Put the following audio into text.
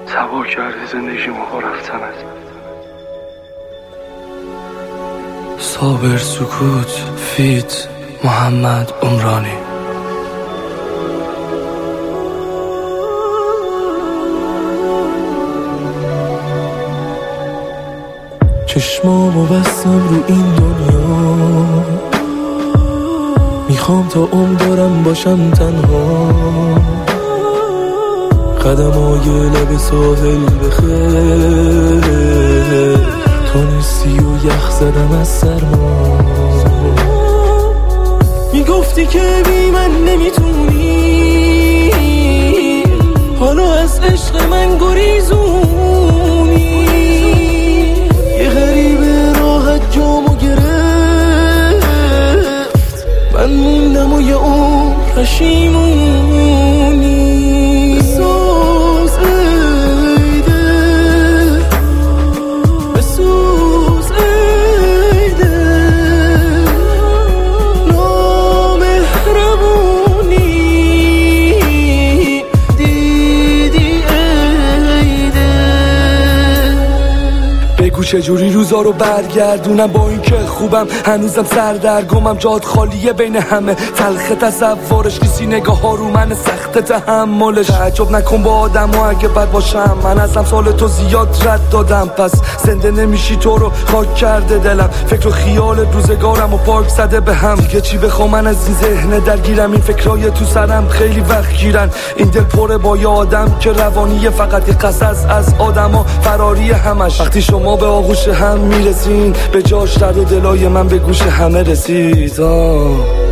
سوار کرده زندگیمو با رفتنت. صابر سکوت فیت محمد عمرانی. چشمامو بستم رو این دنیا، میخوام تا دارم باشم تنها، قدمای لب ساحل بخیر، تو نیستی و یخ زدم از سرما. میگفتی که بی من نمیتونی، حالا از عشق من گریزونی. یه غریبه راحت جامو گرفت، من موندم و یه عمر پشیمونی. بسوز ای دل، بسوز ای دل، نامهربونی دیدی ای دل. بگو چجوری روزا رو برگردونم با این که خوبم هنوزم سردرگمم، جاد خالیه بین همه تلخ تصورش، کسی نگاه ها رو من سخت تحملش. تعجب نکن با آدم و اگه بد باشم، من ازم سال تو زیاد رد دادم، پس زنده نمیشی تو رو خاک کرده دلم. فکر و خیال روزگارم و پاک زده به هم، دیگه چی بخوام من از این ذهن درگیرم. این فکرای تو سرم خیلی وقت گیرن، این دل پره با یه آدم که روانیه، فقط یه قصص از آدم ها فراری همش. وقتی شما به آغوش هم میرسین، به جاش درد و دلای من به گوش همه رسید.